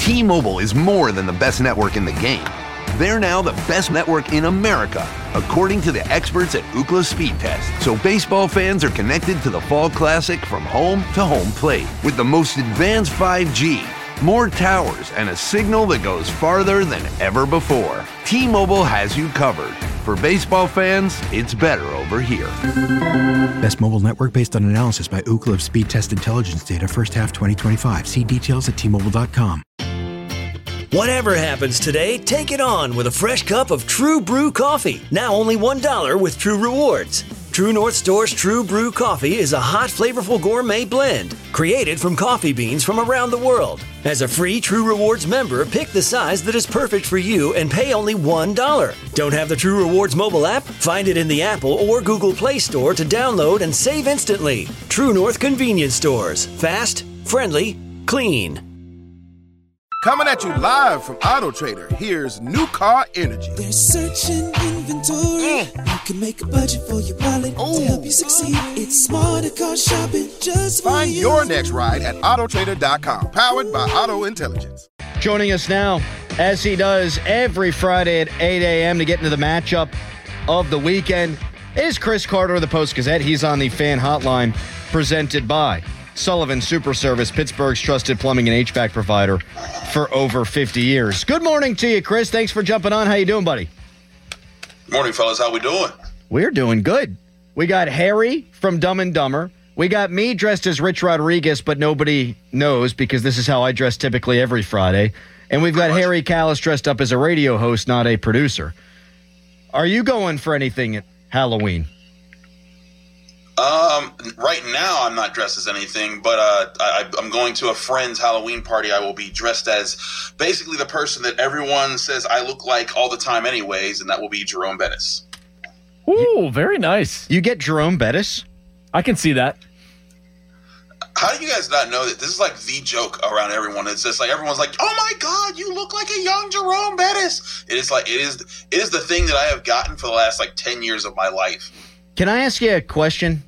T-Mobile is more than the best network in the game. They're now the best network in America, according to the experts at Ookla Speed Test. So baseball fans are connected to the Fall Classic from home to home plate with the most advanced 5G, more towers, and a signal that goes farther than ever before. T-Mobile has you covered. For baseball fans, it's better over here. Best mobile network based on analysis by Ookla of Speed Test Intelligence data first half 2025. See details at T-Mobile.com. Whatever happens today, take it on with a fresh cup of True Brew coffee. Now only $1 with True Rewards. True North Store's True Brew coffee is a hot, flavorful gourmet blend created from coffee beans from around the world. As a free True Rewards member, pick the size that is perfect for you and pay only $1. Don't have the True Rewards mobile app? Find it in the Apple or Google Play Store to download and save instantly. True North Convenience Stores. Fast, friendly, clean. Coming at you live from Auto Trader, here's New Car Energy. They're searching inventory. You can make a budget for your wallet to help you succeed. It's smarter car shopping just for Find you. your next ride at autotrader.com, powered by Auto Intelligence. Joining us now, as he does every Friday at 8 a.m. to get into the matchup of the weekend, is Chris Carter of the Post-Gazette. He's on the fan hotline presented by Sullivan Super Service, Pittsburgh's trusted plumbing and HVAC provider for over 50 years. Good morning to you, Chris. Thanks for jumping on. How you doing, buddy? Morning, fellas. How we doing? We're doing good. We got Harry from Dumb and Dumber. We got me dressed as Rich Rodriguez, but nobody knows because this is how I dress typically every Friday. And we've got Harry Callis dressed up as a radio host, not a producer. Are you going for anything at Halloween? Right now I'm not dressed as anything, but I'm going to a friend's Halloween party. I will be dressed as basically the person that everyone says I look like all the time anyways, and that will be Jerome Bettis. Ooh, very nice. You get Jerome Bettis? I can see that. How do you guys not know that this is like the joke around everyone? It's just like everyone's like, "Oh my God, you look like a young Jerome Bettis." It is like it is the thing that I have gotten for the last like 10 years of my life. Can I ask you a question?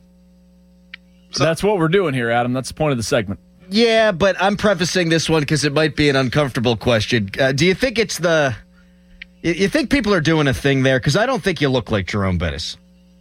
So that's what we're doing here, Adam. That's the point of the segment. Yeah, but I'm prefacing this one because it might be an uncomfortable question. Do you think it's the... You think people are doing a thing there? Because I don't think you look like Jerome Bettis.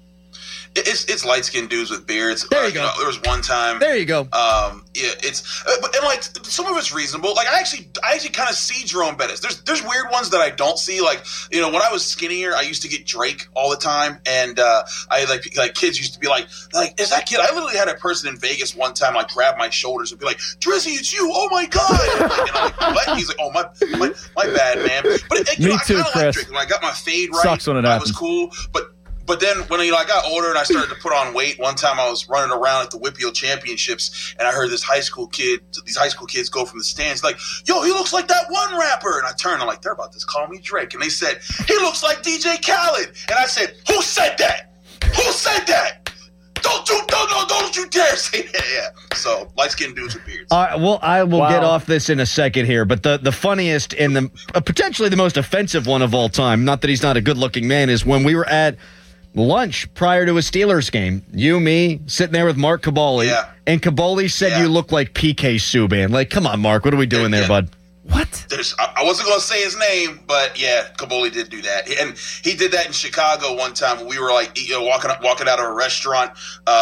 It's light-skinned dudes with beards. There you go. There was one time. There you go. Yeah, it's and like some of it's reasonable. Like I actually kind of see Jerome Bettis. There's weird ones that I don't see. Like when I was skinnier, I used to get Drake all the time, and I like kids used to be like is that kid? I literally had a person in Vegas one time like grab my shoulders and be like, Drizzy, it's you! Oh my God! And I'm like, what? He's like, oh my bad, man. But Me too, I Chris. like Drake. When I got my fade right, Sucks when it I happens. was cool, But then when I got older and I started to put on weight, one time I was running around at the Whippeal Championships and I heard these high school kids go from the stands like, yo, he looks like that one rapper. And I turned, I'm like, they're about to call me Drake. And they said, he looks like DJ Khaled. And I said, who said that? Who said that? Don't you dare say that. Yeah. So light-skinned dudes with beards. Well, I will get off this in a second here, but the funniest and the potentially the most offensive one of all time, not that he's not a good-looking man, is when we were at lunch prior to a Steelers game. You, me, sitting there with Mark Caboli, and Caboli said you look like PK Subban. Like, come on, Mark, what are we doing there, bud? What? I wasn't going to say his name, but yeah, Caboli did do that, and he did that in Chicago one time when we were like, walking out of a restaurant,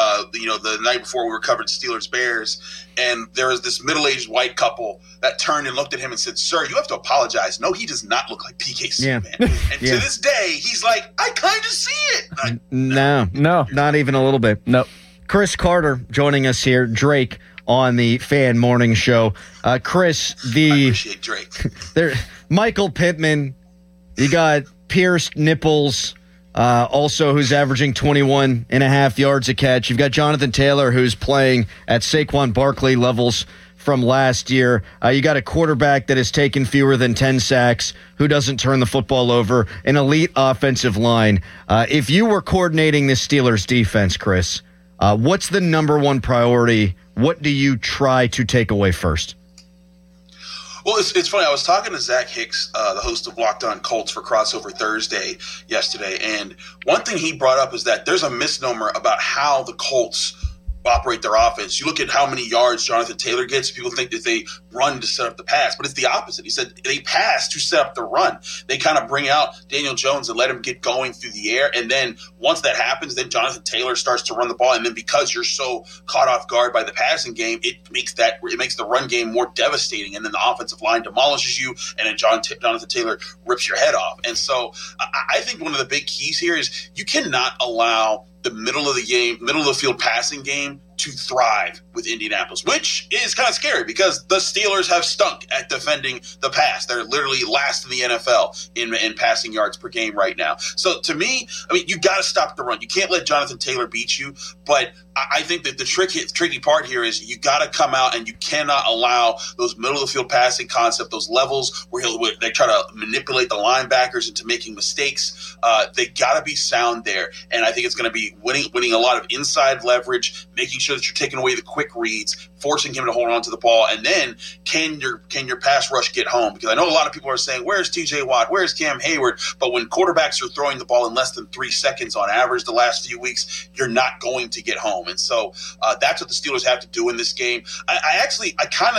the night before we were covering Steelers Bears, and there was this middle-aged white couple that turned and looked at him and said, "Sir, you have to apologize. No, he does not look like PK Subban." And to this day, he's like, "I kind of see it." No, not even a little bit. No. Chris Carter joining us here, Drake on the Fan Morning Show. Chris, I appreciate Drake. Michael Pittman, you got pierced nipples, also who's averaging 21 and a half yards a catch. You've got Jonathan Taylor, who's playing at Saquon Barkley levels from last year. You got a quarterback that has taken fewer than 10 sacks, who doesn't turn the football over, an elite offensive line. If you were coordinating this Steelers defense, Chris, what's the number one priority? What do you try to take away first? Well, it's funny. I was talking to Zach Hicks, the host of Locked On Colts for Crossover Thursday yesterday, and one thing he brought up is that there's a misnomer about how the Colts operate their offense. You look at how many yards Jonathan Taylor gets. People think that they run to set up the pass, but it's the opposite. He said they pass to set up the run. They kind of bring out Daniel Jones and let him get going through the air, and then once that happens, then Jonathan Taylor starts to run the ball, and then because you're so caught off guard by the passing game, it makes the run game more devastating, and then the offensive line demolishes you, and then Jonathan Taylor rips your head off. And so I think one of the big keys here is you cannot allow the middle of the field passing game to thrive with Indianapolis, which is kind of scary because the Steelers have stunk at defending the pass. They're literally last in the NFL in passing yards per game right now. So to me, I mean, you got to stop the run. You can't let Jonathan Taylor beat you, but I think that the tricky part here is you got to come out and you cannot allow those middle of the field passing concept, those levels where they try to manipulate the linebackers into making mistakes. They got to be sound there, and I think it's going to be winning a lot of inside leverage, making sure that you're taking away the quick reads, forcing him to hold on to the ball, and then can your pass rush get home? Because I know a lot of people are saying, where's TJ Watt? Where's Cam Hayward? But when quarterbacks are throwing the ball in less than 3 seconds on average the last few weeks, you're not going to get home. And so that's what the Steelers have to do in this game. I kind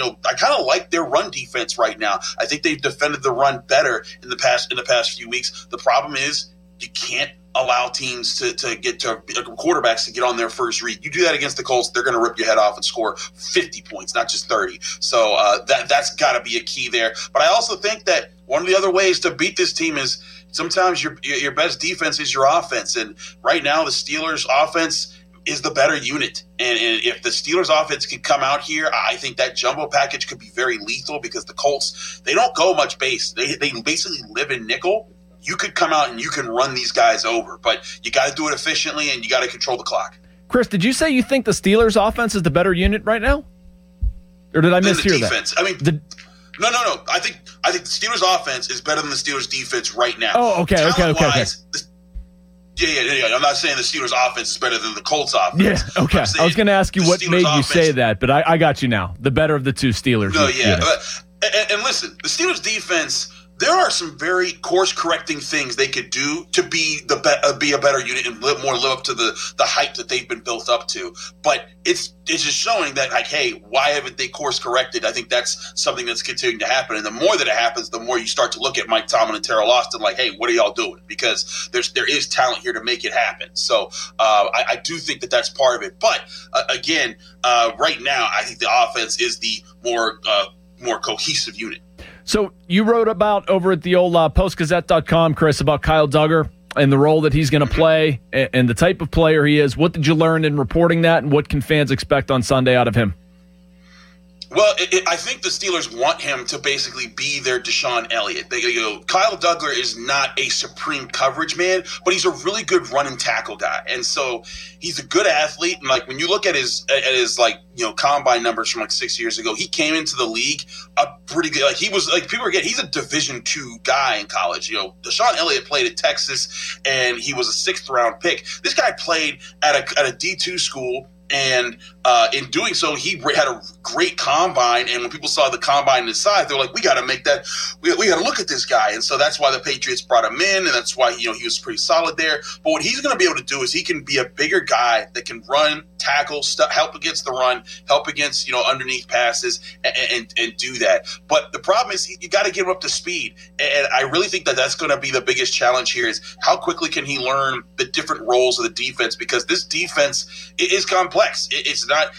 of like their run defense right now. I think they've defended the run better in the past few weeks. The problem is you can't allow teams to get to quarterbacks to get on their first read. You do that against the Colts, they're going to rip your head off and score 50 points, not just 30. So that's got to be a key there. But I also think that one of the other ways to beat this team is sometimes your best defense is your offense. And right now the Steelers' offense is the better unit. And if the Steelers offense can come out here, I think that jumbo package could be very lethal because the Colts, they don't go much base. They basically live in nickel. You could come out and you can run these guys over, but you got to do it efficiently and you got to control the clock. Chris, did you say you think the Steelers offense is the better unit right now? Or did I mishear that? I mean, no. I think the Steelers offense is better than the Steelers defense right now. Oh, okay. Yeah. I'm not saying the Steelers offense is better than the Colts offense. Yeah, okay. I was going to ask you what made you say that, but I got you now. The better of the two Steelers. No, yeah. And listen, the Steelers defense, there are some very course-correcting things they could do to be a better unit and live up to the hype that they've been built up to. But it's just showing that, like, hey, why haven't they course-corrected? I think that's something that's continuing to happen. And the more that it happens, the more you start to look at Mike Tomlin and Teryl Austin like, hey, what are y'all doing? Because there is talent here to make it happen. So I do think that that's part of it. But, again, right now, I think the offense is the more cohesive unit. So you wrote about over at the old postgazette.com, Chris, about Kyle Duggar and the role that he's going to play and the type of player he is. What did you learn in reporting that, and what can fans expect on Sunday out of him? Well, I think the Steelers want him to basically be their Deshaun Elliott. Kyle Duggar is not a supreme coverage man, but he's a really good run and tackle guy. And so he's a good athlete. And like when you look at his combine numbers from like 6 years ago, he came into the league a pretty good. Like he was like people forget he's a Division II guy in college. Deshaun Elliott played at Texas and he was a 6th round pick. This guy played at a D2 school. And in doing so, he had a great combine. And when people saw the combine in his size, they were like, we got to make that. We got to look at this guy. And so that's why the Patriots brought him in. And that's why, he was pretty solid there. But what he's going to be able to do is he can be a bigger guy that can run, tackle, help against the run, help against, underneath passes and do that. But the problem is you got to get him up to speed. And I really think that that's going to be the biggest challenge here is how quickly can he learn the different roles of the defense? Because this defense is complex. It's not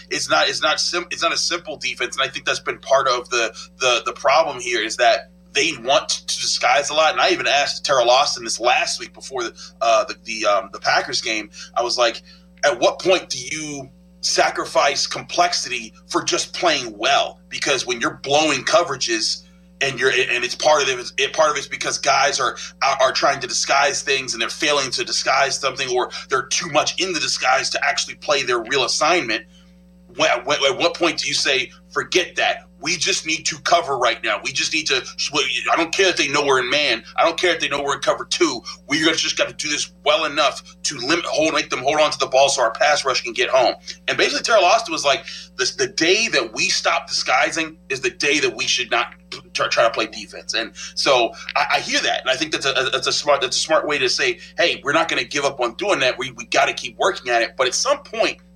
a simple defense, and I think that's been part of the problem here is that they want to disguise a lot. And I even asked Teryl Austin this last week before the Packers game. I was like, at what point do you sacrifice complexity for just playing well? Because when you're blowing coverages. And it's part of it's because guys are trying to disguise things and they're failing to disguise something, or they're too much in the disguise to actually play their real assignment. At what point do you say, forget that? We just need to cover right now. We just need to. I don't care if they know we're in man. I don't care if they know we're in cover 2. We just got to do this well enough to make them hold on to the ball so our pass rush can get home. And basically, Teryl Austin was like, the day that we stop disguising is the day that we should not try to play defense. And so I hear that, and I think that's a smart way to say, hey, we're not going to give up on doing that. We got to keep working at it. But at some point,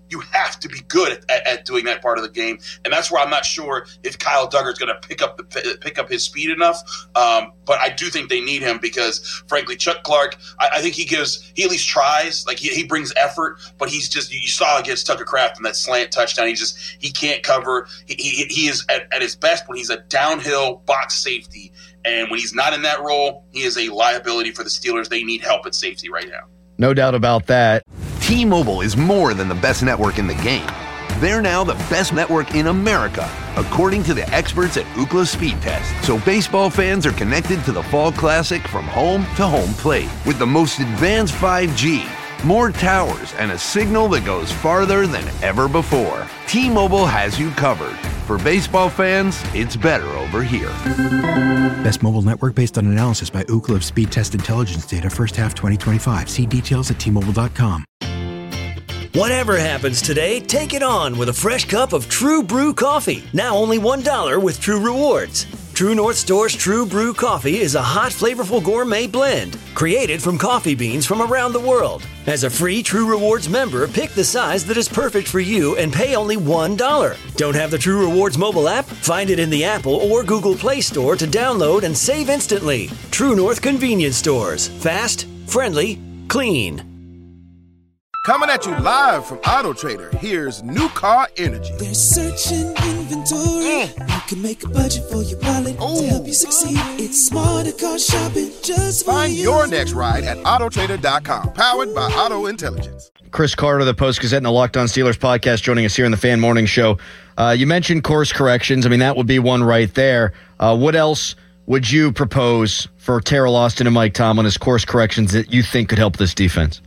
you have to be good at doing that part of the game, and that's where I'm not sure if Kyle Duggar is going to pick up his speed enough. But I do think they need him because, frankly, Chuck Clark, I think he at least tries. Like he brings effort, but he's just, you saw against Tucker Kraft in that slant touchdown. He can't cover. He is at his best when he's a downhill box safety, and when he's not in that role, he is a liability for the Steelers. They need help at safety right now. No doubt about that. T-Mobile is more than the best network in the game. They're now the best network in America, according to the experts at Ookla Speed Test. So baseball fans are connected to the Fall Classic from home to home plate with the most advanced 5G, more towers, and a signal that goes farther than ever before. T-Mobile has you covered. For baseball fans, it's better over here. Best mobile network based on analysis by Ookla Speed Test Intelligence data first half 2025. See details at T-Mobile.com. Whatever happens today, take it on with a fresh cup of True Brew coffee. Now only $1 with True Rewards. True North Store's True Brew coffee is a hot, flavorful gourmet blend created from coffee beans from around the world. As a free True Rewards member, pick the size that is perfect for you and pay only $1. Don't have the True Rewards mobile app? Find it in the Apple or Google Play Store to download and save instantly. True North Convenience Stores. Fast, friendly, clean. Coming at you live from Auto Trader, here's New Car Energy. There's searching inventory. You can make a budget for your wallet to help you succeed. It's smarter car shopping just for Find you. your next ride at autotrader.com, powered by Auto Intelligence. Chris Carter, the Post-Gazette and the Locked On Steelers podcast, joining us here in the Fan Morning Show. You mentioned course corrections. I mean, that would be one right there. What else would you propose for Terrell Austin and Mike Tomlin as course corrections that you think could help this defense?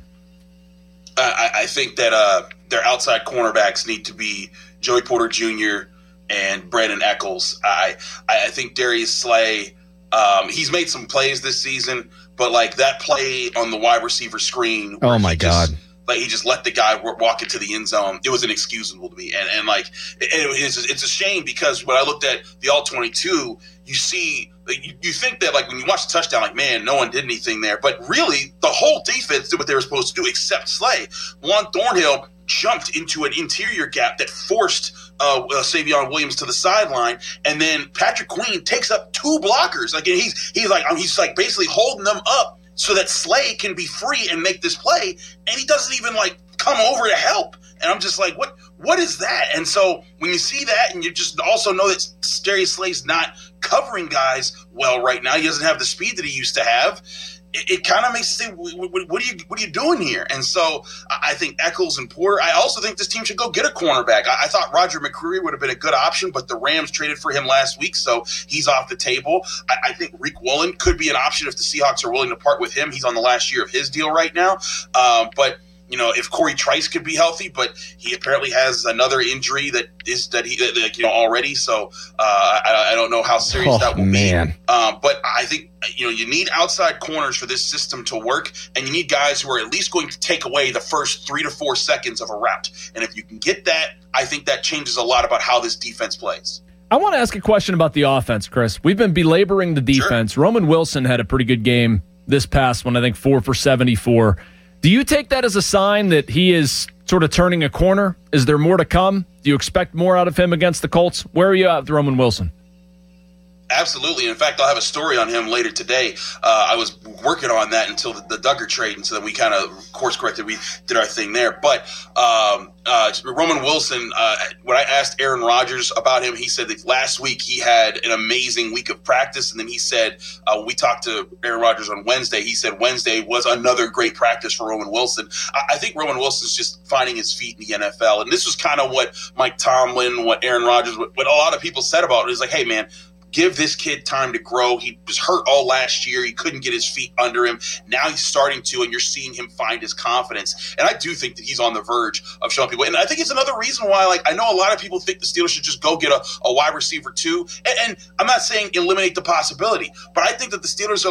I think that their outside cornerbacks need to be Joey Porter Jr. and Brandon Echols. I think Darius Slay, he's made some plays this season, but like that play on the wide receiver screen. Oh my God. Like he just let the guy walk into the end zone. It was inexcusable to me. And like, it's a shame because when I looked at the All-22, you see, you think that like when you watch the touchdown, like, man, no one did anything there. But really, the whole defense did what they were supposed to do except Slay. Juan Thornhill jumped into an interior gap that forced Savion Williams to the sideline, and then Patrick Queen takes up two blockers. Like he's like basically holding them up so that Slay can be free and make this play, and he doesn't even like come over to help. And I'm just like, what is that? And so when you see that, and you just also know that Darius Slay's not covering guys well right now, he doesn't have the speed that he used to have. It kind of makes you say, what are you doing here? And so I think Echols and Porter. I also think this team should go get a cornerback. I thought Roger McCreary would have been a good option, but the Rams traded for him last week, so he's off the table. I think Reek Woolen could be an option if the Seahawks are willing to part with him. He's on the last year of his deal right now. But you know, if Corey Trice could be healthy, but he apparently has another injury already. So I don't know how serious that will be. But I think, you need outside corners for this system to work, and you need guys who are at least going to take away the first 3 to 4 seconds of a route. And if you can get that, I think that changes a lot about how this defense plays. I want to ask a question about the offense, Chris. We've been belaboring the defense. Sure. Roman Wilson had a pretty good game this past one, I think 4 for 74. Do you take that as a sign that he is sort of turning a corner? Is there more to come? Do you expect more out of him against the Colts? Where are you at with Roman Wilson? Absolutely. In fact, I'll have a story on him later today. I was working on that until the Duggar trade, and so then we kind of course-corrected. We did our thing there. But Roman Wilson, when I asked Aaron Rodgers about him, he said that last week he had an amazing week of practice, and then he said, we talked to Aaron Rodgers on Wednesday, he said Wednesday was another great practice for Roman Wilson. I think Roman Wilson's just finding his feet in the NFL, and this was kind of what Mike Tomlin, what Aaron Rodgers, what a lot of people said about it. It's like, hey, man, give this kid time to grow. He was hurt all last year. He couldn't get his feet under him. Now he's starting to, and you're seeing him find his confidence. And I do think that he's on the verge of showing people. And I think it's another reason why, I know a lot of people think the Steelers should just go get a wide receiver too. And I'm not saying eliminate the possibility, but I think that the Steelers are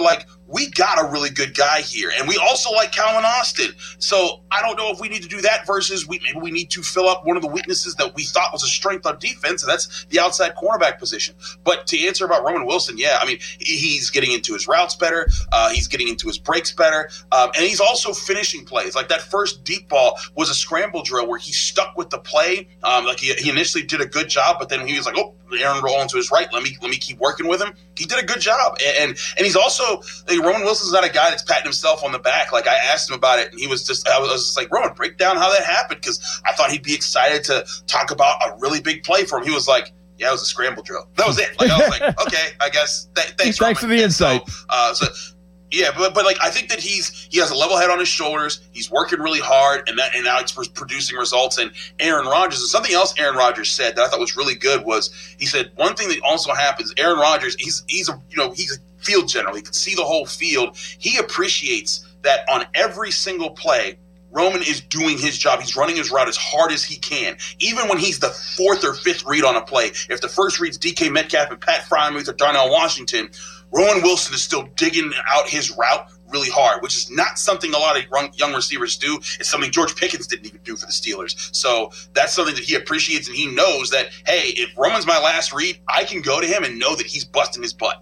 we got a really good guy here. And we also like Calvin Austin. So I don't know if we need to do that versus maybe we need to fill up one of the weaknesses that we thought was a strength on defense, and that's the outside cornerback position. But to answer about Roman Wilson, yeah, I mean, he's getting into his routes better. He's getting into his breaks better. And he's also finishing plays. Like that first deep ball was a scramble drill where he stuck with the play. Like he initially did a good job, but then he was like, oh, Aaron rolling to his right. Let me keep working with him. He did a good job. And he's also, Roman Wilson's not a guy that's patting himself on the back. Like I asked him about it, and I was just like, Roman, break down how that happened, because I thought he'd be excited to talk about a really big play for him. He was like, yeah, it was a scramble drill. That was it. Like I was like, okay, I guess. Thanks Roman. For the insight. Yeah, but like I think that he has a level head on his shoulders. He's working really hard, and now it's producing results. And Aaron Rodgers, and something else Aaron Rodgers said that I thought was really good was he said one thing that also happens. Aaron Rodgers, he's a field general. He can see the whole field. He appreciates that on every single play, Roman is doing his job. He's running his route as hard as he can. Even when he's the fourth or fifth read on a play, if the first read's DK Metcalf and Pat Freiermuth or Darnell Washington, Roman Wilson is still digging out his route really hard, which is not something a lot of young receivers do. It's something George Pickens didn't even do for the Steelers. So that's something that he appreciates, and he knows that, hey, if Roman's my last read, I can go to him and know that he's busting his butt.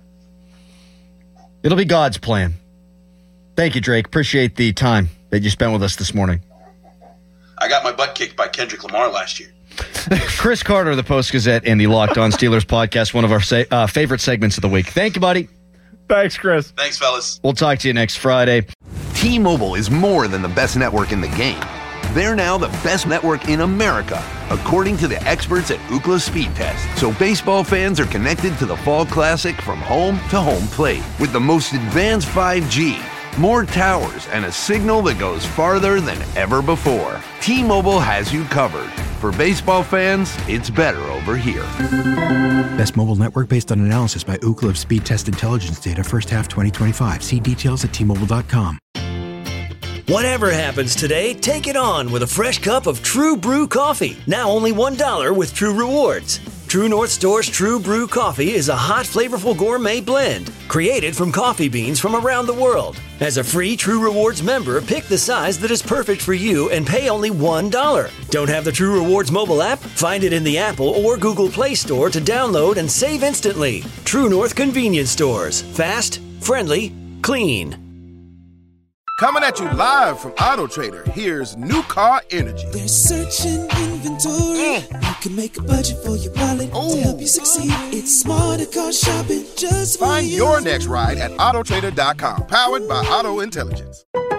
It'll be God's plan. Thank you, Drake. Appreciate the time that you spent with us this morning. I got my butt kicked by Kendrick Lamar last year. Chris Carter of the Post-Gazette and the Locked On Steelers podcast, one of our favorite segments of the week. Thank you, buddy. Thanks, Chris. Thanks, fellas. We'll talk to you next Friday. T-Mobile is more than the best network in the game. They're now the best network in America, according to the experts at Ookla Speed Test. So baseball fans are connected to the Fall Classic from home to home plate with the most advanced 5G, more towers, and a signal that goes farther than ever before. T-Mobile has you covered. For baseball fans, it's better over here. Best mobile network based on analysis by Ookla of Speed Test Intelligence data first half 2025. See details at T-Mobile.com. Whatever happens today, take it on with a fresh cup of True Brew coffee. Now only $1 with True Rewards. True North Store's True Brew coffee is a hot, flavorful gourmet blend created from coffee beans from around the world. As a free True Rewards member, pick the size that is perfect for you and pay only $1. Don't have the True Rewards mobile app? Find it in the Apple or Google Play Store to download and save instantly. True North Convenience Stores. Fast, friendly, clean. Coming at you live from Auto Trader, here's New Car Energy. They're searching inventory. You can make a budget for your wallet to help you succeed. It's smarter car shopping just for Find you. your next ride at autotrader.com. Powered by Auto Intelligence.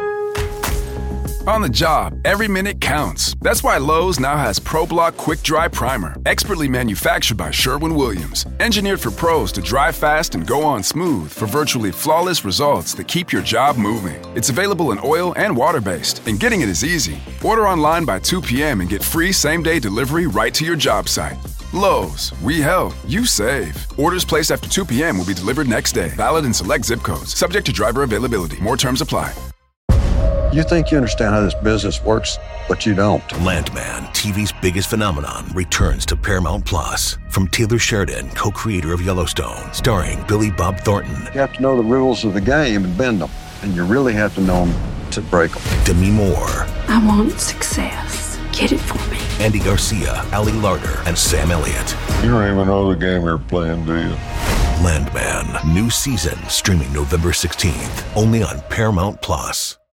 On the job, every minute counts. That's why Lowe's now has ProBlock Quick Dry Primer, expertly manufactured by Sherwin-Williams. Engineered for pros to dry fast and go on smooth for virtually flawless results that keep your job moving. It's available in oil and water-based, and getting it is easy. Order online by 2 p.m. and get free same-day delivery right to your job site. Lowe's, we help, you save. Orders placed after 2 p.m. will be delivered next day. Valid in select zip codes. Subject to driver availability. More terms apply. You think you understand how this business works, but you don't. Landman, TV's biggest phenomenon, returns to Paramount Plus. From Taylor Sheridan, co-creator of Yellowstone, starring Billy Bob Thornton. You have to know the rules of the game and bend them, and you really have to know them to break them. Demi Moore. I want success. Get it for me. Andy Garcia, Ali Larter, and Sam Elliott. You don't even know the game you're playing, do you? Landman, new season, streaming November 16th, only on Paramount Plus.